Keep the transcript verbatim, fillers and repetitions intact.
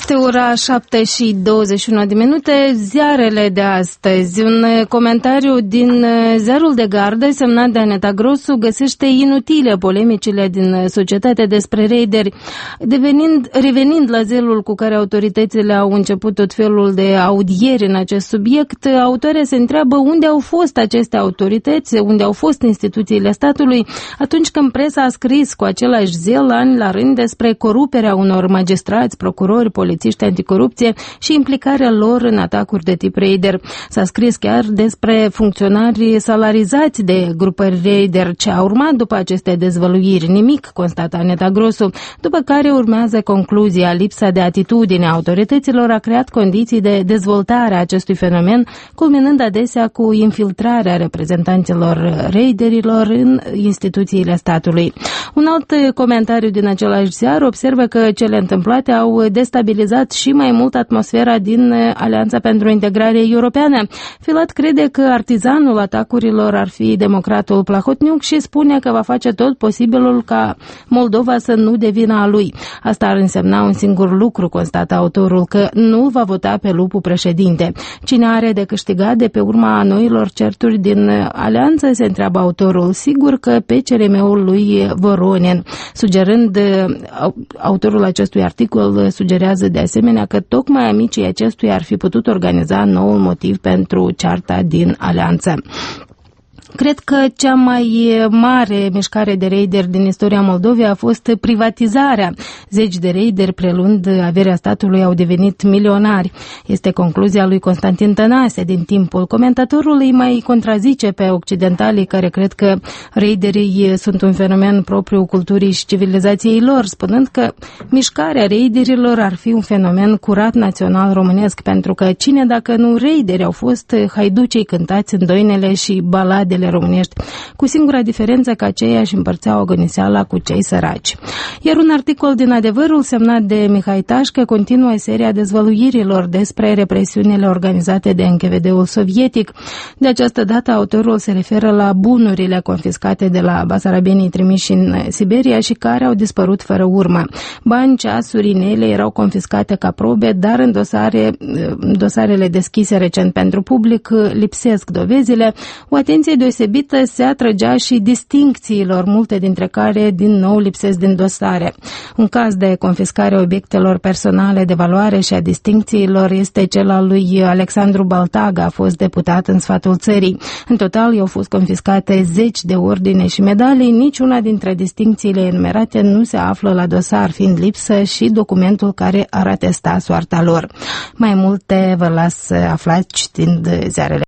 Este ora șapte și douăzeci și unu de minute. Ziarele de astăzi. Un comentariu din Ziarul de Gardă, semnat de Aneta Grosu, găsește inutile polemicile din societate despre raideri. Devenind, revenind la zelul cu care autoritățile au început tot felul de audieri în acest subiect, autoarea se întreabă unde au fost aceste autorități, unde au fost instituțiile statului, atunci când presa a scris cu același zel ani la rând despre coruperea unor magistrați, procurori, polițiști anticorupție și implicarea lor în atacuri de tip raider. S-a scris chiar despre funcționari salarizați de grupări raider. Ce a urmat după aceste dezvăluiri? Nimic, constată Aneta Grosu, după care urmează concluzia: lipsa de atitudine a autorităților a creat condiții de dezvoltare a acestui fenomen, culminând adesea cu infiltrarea reprezentanților raiderilor în instituțiile statului. Un alt comentariu din același ziar observă că cele întâmplate au destabilizat și mai mult atmosfera din Alianța pentru Integrare Europeană. Filat crede că artizanul atacurilor ar fi democratul Plahotniuc și spune că va face tot posibilul ca Moldova să nu devină a lui. Asta ar însemna un singur lucru, constată autorul, că nu va vota pe lupul președinte. Cine are de câștigat de pe urma noilor certuri din Alianță, se întreabă autorul. Sigur că pe C R M-ul lui Voronin. Sugerând, autorul acestui articol sugerează de asemenea că tocmai amicii acestuia ar fi putut organiza noul motiv pentru cearta din Alianță. Cred că cea mai mare mișcare de raideri din istoria Moldovei a fost privatizarea. Zeci de raideri, preluând averea statului, au devenit milionari. Este concluzia lui Constantin Tănase din Timpul. Comentatorul îi mai contrazice pe occidentalii care cred că raiderii sunt un fenomen propriu culturii și civilizației lor, spunând că mișcarea raiderilor ar fi un fenomen curat național românesc, pentru că cine dacă nu raideri au fost haiducii cântați în doinele și baladele românești, cu singura diferență că aceia își împărțeau agoniseala cu cei săraci. Iar un articol din Adevărul, semnat de Mihai Tașcă, continuă seria dezvăluirilor despre represiunile organizate de N K V D-ul sovietic. De această dată, autorul se referă la bunurile confiscate de la basarabenii trimiși în Siberia și care au dispărut fără urmă. Bani, ceasuri, inele erau confiscate ca probe, dar în dosare, dosarele deschise recent pentru public lipsesc dovezile. O atenție deosebită se atrăgea și distincțiilor, multe dintre care din nou lipsesc din dosare. Un caz de confiscare a obiectelor personale de valoare și a distincțiilor este cel al lui Alexandru Baltaga, a fost deputat în Sfatul Țării. În total i-au fost confiscate zeci de ordine și medalii, niciuna dintre distincțiile enumerate nu se află la dosar, fiind lipsă și documentul care ar atesta soarta lor. Mai multe vă las aflați citind ziarele.